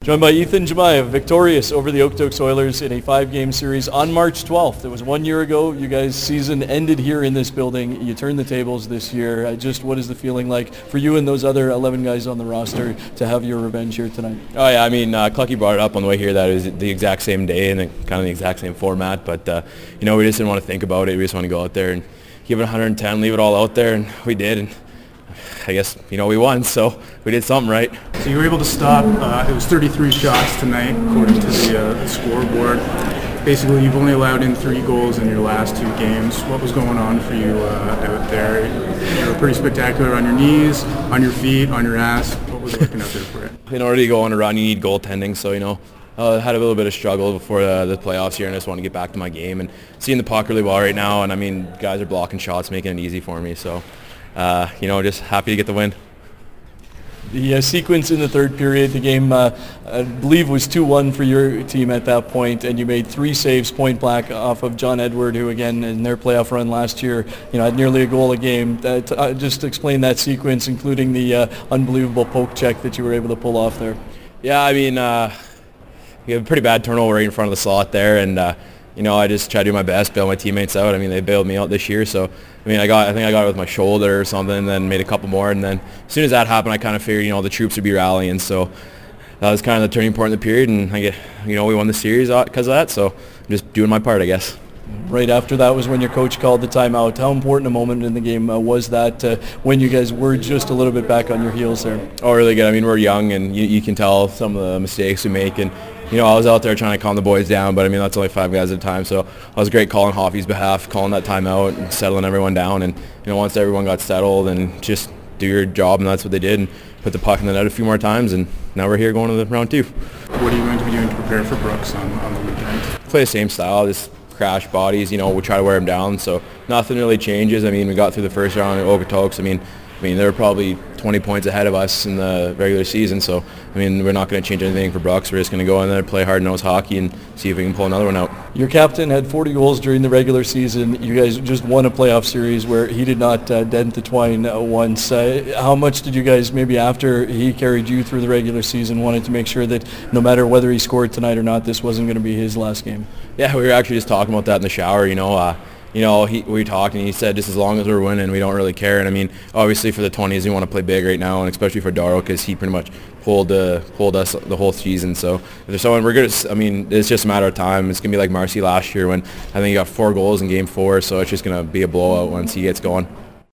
Joined by Ethan Jemaya, victorious over the Okotoks Oilers in a 5-game series on March 12th. It was 1 year ago. You guys' season ended here in this building. You turned the tables this year. Just what is the feeling like for you and those other 11 guys on the roster to have your revenge here tonight? Oh yeah, I mean, Clucky brought it up on the way here that it was the exact same day and kind of the exact same format. But we just didn't want to think about it. We just want to go out there and give it 110, leave it all out there, and we did. And I guess, we won, so we did something right. So you were able to stop, it was 33 shots tonight, according to the scoreboard. Basically, you've only allowed in 3 goals in your last 2 games. What was going on for you out there? You were pretty spectacular on your knees, on your feet, on your ass. What was it looking out there for it? In order to go on a run, you need goaltending, so, I had a little bit of struggle before the playoffs here, and I just want to get back to my game. And seeing the puck really well right now, and, guys are blocking shots, making it easy for me, so... just happy to get the win. The sequence in the third period, the game, I believe, was 2-1 for your team at that point, and you made 3 saves point blank off of John Edward, who, again, in their playoff run last year, had nearly a goal a game. Just explain that sequence, including the unbelievable poke check that you were able to pull off there. Yeah, we have a pretty bad turnover right in front of the slot there, and I just try to do my best, bail my teammates out. They bailed me out this year, so I think I got it with my shoulder or something, and then made a couple more, and then as soon as that happened, I kind of figured the troops would be rallying, so that was kind of the turning point in the period, and we won the series because of that, so I'm just doing my part, I guess. Right after that was when your coach called the timeout. How important a moment in the game was that when you guys were just a little bit back on your heels there? Oh, really good. We're young, and you can tell some of the mistakes we make, and I was out there trying to calm the boys down, but that's only 5 guys at a time, so I was great calling Hoffy's behalf, calling that timeout and settling everyone down, and once everyone got settled, and just do your job, and that's what they did, and put the puck in the net a few more times, and now we're here going to the round 2. What are you going to be doing to prepare for Brooks on the weekend? Play the same style, just crash bodies, we'll try to wear them down, so nothing really changes. We got through the first round at Okotoks. They were probably 20 points ahead of us in the regular season, so we're not going to change anything for Brooks. We're just going to go in there, play hard-nosed hockey, and see if we can pull another one out. Your captain had 40 goals during the regular season. You guys just won a playoff series where he did not dent the twine once. How much did you guys, maybe after he carried you through the regular season, wanted to make sure that no matter whether he scored tonight or not, this wasn't going to be his last game? Yeah, we were actually just talking about that in the shower, we talked, and he said just as long as we're winning, we don't really care. And obviously for the 20s, we want to play big right now, and especially for Darryl, because he pretty much pulled us the whole season. So if there's someone we're good, it's just a matter of time. It's gonna be like Marcy last year when I think he got 4 goals in Game 4. So it's just gonna be a blowout once he gets going.